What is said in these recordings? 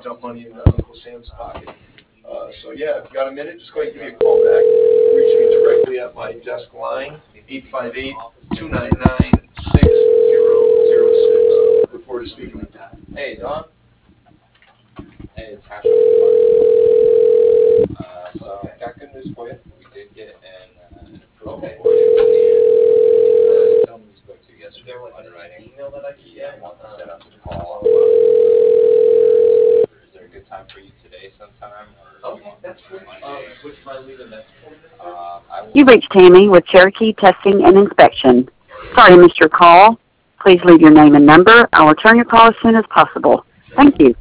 dump money in Uncle Sam's pocket. So yeah, if you got a minute, just go ahead and give me a call back. Reach me directly at my desk line, 858-299-6006. Look forward to speaking with you. Hey, Don. Hey, it's Hash. So got good news for you. We did get an approval for you. The gentleman you spoke to yesterday for underwriting. Email that I can want to set up a call. Is there a good time for you today sometime? Okay, that's cool. Would you mind leaving a message for me? You reached Tammy with Cherokee Testing and Inspection. Sorry I missed your call. Please leave your name and number. I will return your call as soon as possible. Thank you.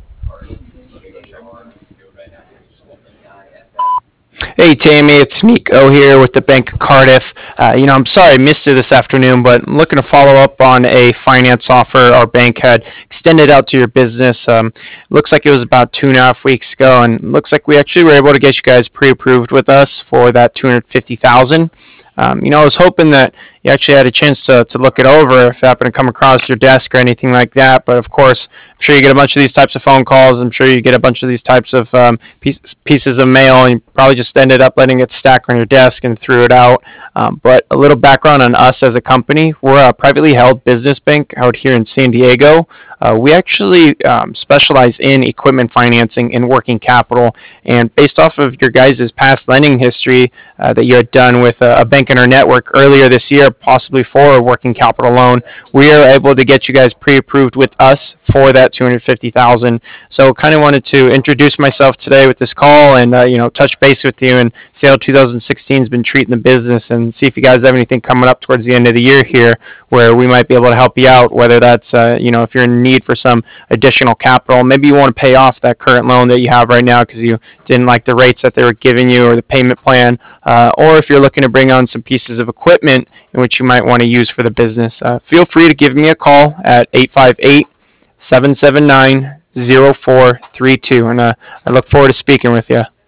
Hey Tammy, it's Nico here with the Bank of Cardiff. I'm sorry I missed you this afternoon, but I'm looking to follow up on a finance offer our bank had extended out to your business. Looks like it was about 2.5 weeks ago, and looks like we actually were able to get you guys pre-approved with us for that $250,000. I was hoping that you actually had a chance to look it over if it happened to come across your desk or anything like that. But of course, I'm sure you get a bunch of these types of phone calls. I'm sure you get a bunch of these types of pieces of mail, and you probably just ended up letting it stack on your desk and threw it out. But a little background on us as a company. We're a privately held business bank out here in San Diego. We actually specialize in equipment financing and working capital. And based off of your guys' past lending history that you had done with a bank in our network earlier this year, possibly for a working capital loan, we are able to get you guys pre-approved with us for that $250,000. So kind of wanted to introduce myself today with this call and touch base with you and see how 2016 has been treating the business and see if you guys have anything coming up towards the end of the year here where we might be able to help you out, whether that's if you're in need for some additional capital. Maybe you want to pay off that current loan that you have right now because you didn't like the rates that they were giving you or the payment plan, or if you're looking to bring on some pieces of equipment in which you might want to use for the business. Feel free to give me a call at 858-779-0432, and I look forward to speaking with you.